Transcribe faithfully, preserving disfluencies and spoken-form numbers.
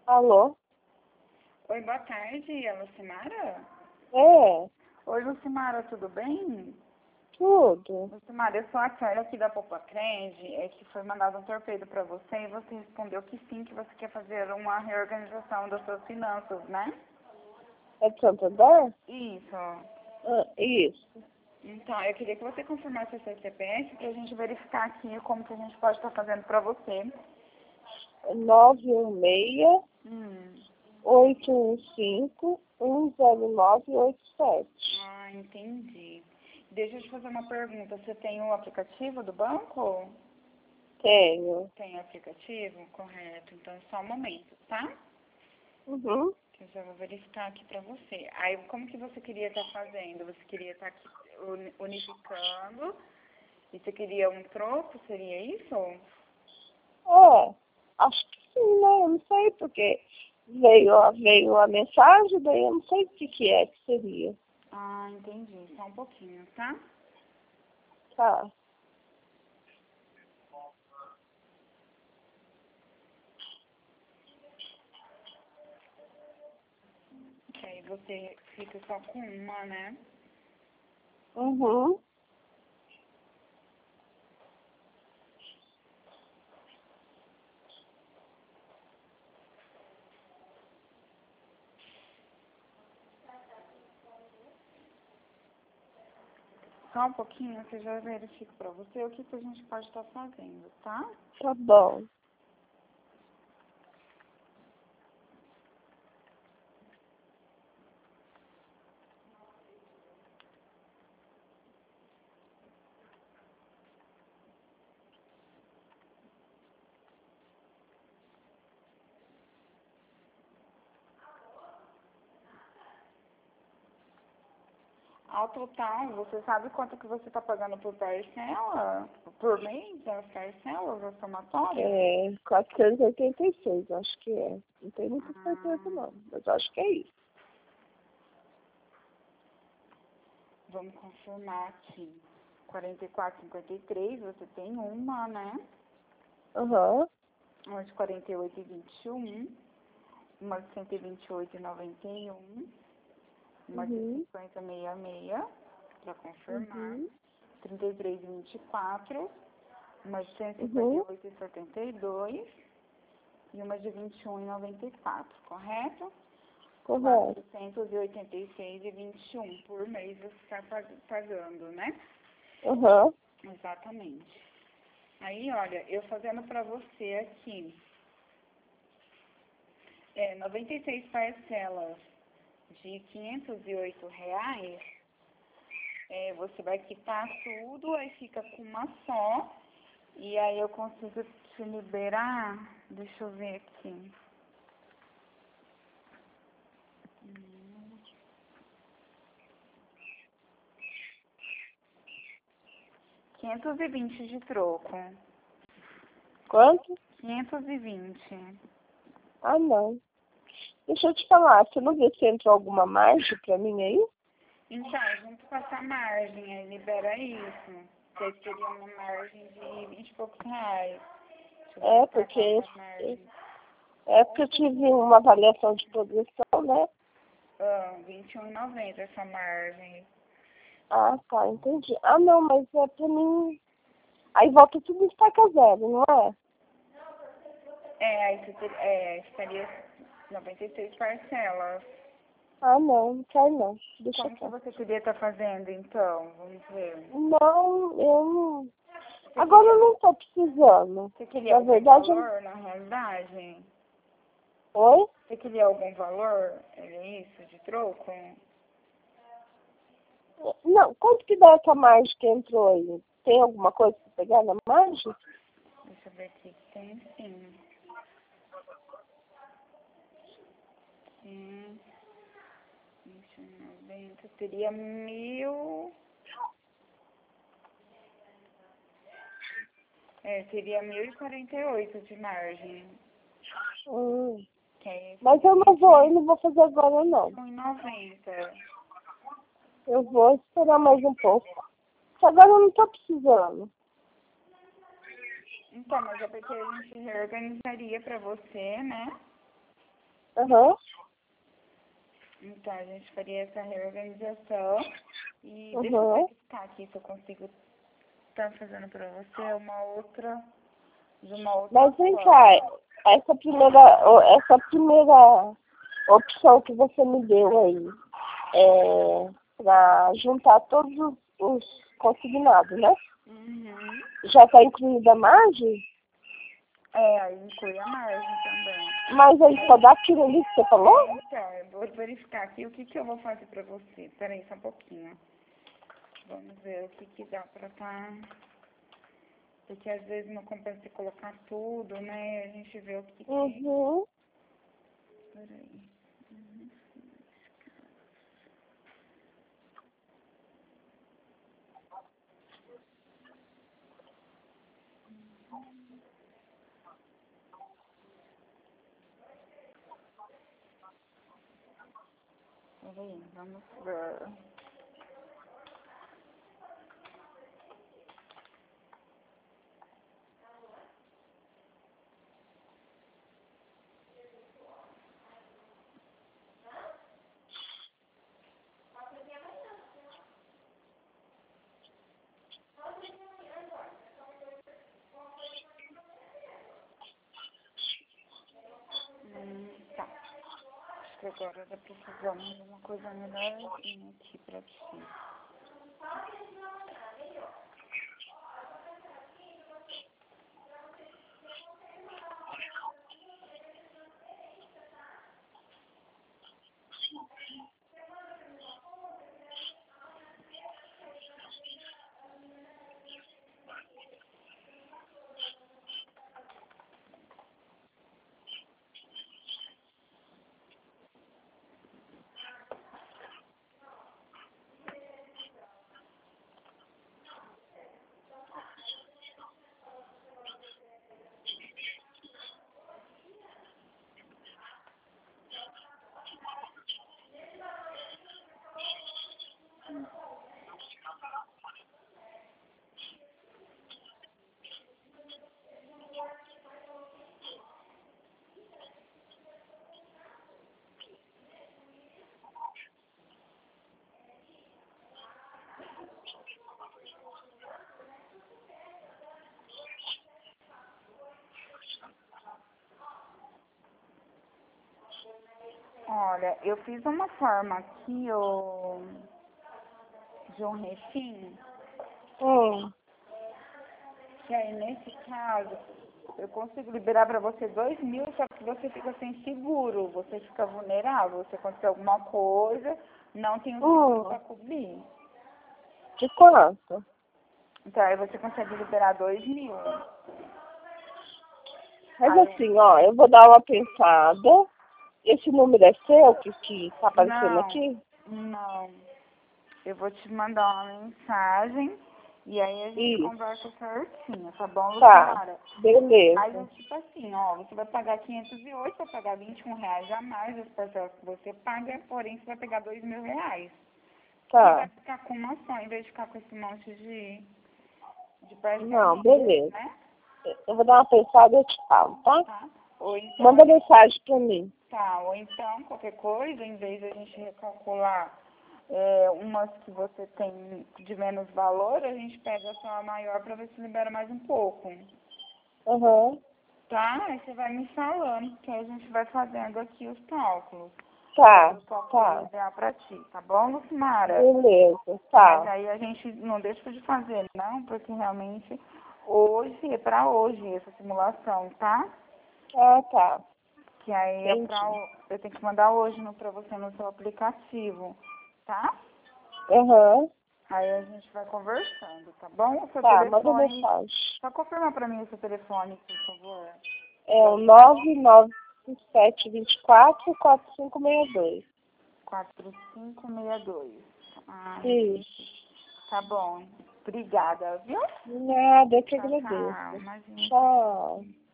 Alô? Oi, boa tarde, é Lucimara? É, Oi, Lucimara, tudo bem? tudo. Lucimara, eu sou a Carla aqui da Popacred, é que foi mandado um torpedo para você e você respondeu que sim, que você quer fazer uma reorganização das suas finanças, né? É de Santander? Isso. Ah, isso. Então, eu queria que você confirmasse o seu C P F para a gente verificar aqui como que a gente pode estar fazendo para você. nove um seis, Hum. oito um cinco, um zero nove oito sete. Ah, entendi. Deixa eu te fazer uma pergunta. Você tem o aplicativo do banco? Tenho. Tem aplicativo? Correto. Então, só um momento, tá? Uhum. Que eu já vou verificar aqui pra você. Aí, como que você queria estar fazendo? Você queria estar aqui uni- unificando? E você queria um troco? Seria isso? É, acho que sim, né? Eu não sei porque veio, a- veio a mensagem, daí eu não sei o que, que é que seria. Ah, entendi. Só um pouquinho, tá? Tá. Que aí você fica só com uma, né? Uhum. Só um pouquinho, que eu já verifico pra você o que, que a gente pode estar fazendo, tá? Tá bom. Ao total, você sabe quanto que você está pagando por parcela? Por mês, as parcelas, as somatórias? É quatrocentos e oitenta e seis, acho que é. Não tenho muita certeza Ah, não, mas acho que é isso. vamos confirmar aqui. quarenta e quatro, cinquenta e três, você tem uma, né? Aham. Uma de quarenta e oito e vinte e um, uma de cento e vinte e oito e noventa e um, uma de Uhum. cinquenta e sessenta e seis, para confirmar, Uhum. trinta e três e vinte e quatro, uma de cento e cinquenta e Uhum. oito e setenta e dois e uma de vinte e um e noventa e quatro, correto? Correto. quatrocentos e oitenta e seis e vinte e um por mês você está pagando, né? Aham. Exatamente. Aí, olha, eu fazendo para você aqui, é, noventa e seis parcelas de quinhentos e oito reais, é, você vai quitar tudo, aí fica com uma só, e aí eu consigo te liberar, deixa eu ver aqui. Hum, quinhentos e vinte de troco. Quanto? quinhentos e vinte. Ah, não. Deixa eu te falar, você não vê se entrou alguma margem pra mim aí? Então, junto com essa margem, aí libera isso. Você teria uma margem de vinte e poucos reais. Deixa eu É, verificar qual porque que é a margem. é porque eu tive uma avaliação de progressão, né? Ah, vinte e um e noventa essa margem. Ah, tá, entendi. Ah, não, mas é pra mim. Aí volta tudo em estaca zero, não é? É, aí você ter, é, estaria noventa e seis parcelas. Ah, não, não quero não. Deixa Como que quieto. você queria estar fazendo, então? Vamos ver. Não, eu não. Você Agora queria, eu não tô precisando. você queria Na algum verdade, eu... valor, na realidade? Oi? Você queria algum valor? É isso, de troco? Não, quanto que dá essa margem que entrou aí? Tem alguma coisa pra pegar na margem? Deixa eu ver aqui. Tem sim. Sim. vinte e um e noventa. Teria mil. É, teria mil e quarenta e oito de margem. Hum. Que é Mas eu não vou, eu não vou fazer agora não. vinte e um e noventa. Eu vou esperar mais um pouco. Porque agora eu não tô precisando. Então, mas é porque a gente reorganizaria pra você, né? Aham. Então, a gente faria essa reorganização e Uhum. deixa eu verificar aqui se eu consigo estar fazendo para você uma outra, de uma outra Mas vem forma. cá, essa primeira, o- essa primeira opção que você me deu aí, é para juntar todos os, os consignados, né? Uhum. Já está incluída a margem? É, aí inclui a margem também. Mas aí só dá aquilo ali que você falou? Então, eu vou verificar aqui o que, que eu vou fazer pra você. Peraí, só um pouquinho. Vamos ver o que, que dá pra tá. Porque às vezes não compensa você colocar tudo, né? A gente vê o que que. Uhum. Peraí. Uhum. Peraí, vamos ver. Hum, tá. Acho que agora dá pra fazer uma coisa melhorzinha aqui pra ti. Olha, eu fiz uma forma aqui, ô, de um refim, Hum. que aí nesse caso eu consigo liberar para você dois mil, só que você fica sem seguro, você fica vulnerável, se acontecer alguma coisa, não tem o seguro Hum. para cobrir. De quanto? Então aí você consegue liberar dois mil. Mas Aí, assim, ó, eu vou dar uma pensada. Esse número é seu que, que tá aparecendo não, aqui? não. Eu vou te mandar uma mensagem e aí a gente Isso. conversa certinho, tá bom, Tá. Lucimara? Mas é Beleza. tipo assim, ó, você vai pagar quinhentos e oito, vai pagar vinte e um reais a mais das parcelas que você paga, porém você vai pegar dois mil reais. E vai Tá. ficar com uma só, em vez de ficar com esse monte de, de parcelinha, Não, beleza. né? Eu vou dar uma pensada e eu te falo, tá? Tá? Ou então, Manda mensagem pra mim. tá, ou então, qualquer coisa, em vez de a gente recalcular é, umas que você tem de menos valor, a gente pega só a maior para ver se libera mais um pouco. Aham. Tá? Aí você vai me falando que a gente vai fazendo aqui os cálculos. Tá. Os cálculos Tá. ideal pra ti, tá bom, Lucimara? Beleza. Mas Tá. aí a gente não deixa de fazer, não, porque realmente hoje é pra hoje essa simulação, tá? Ah, tá. Que aí é pra, Entendi. ho- eu tenho que mandar hoje no, pra você no seu aplicativo, tá? Aham. Aí a gente vai conversando, tá bom? O seu Tá, manda telefone, mensagem. só confirma pra mim o seu telefone, por favor. É o nove nove sete dois quatro, quatro cinco seis dois. quatro cinco seis dois. Ah, Isso. tá bom. Obrigada, viu? Nada, eu que Tchau, agradeço. tchau. Imagina. Tchau.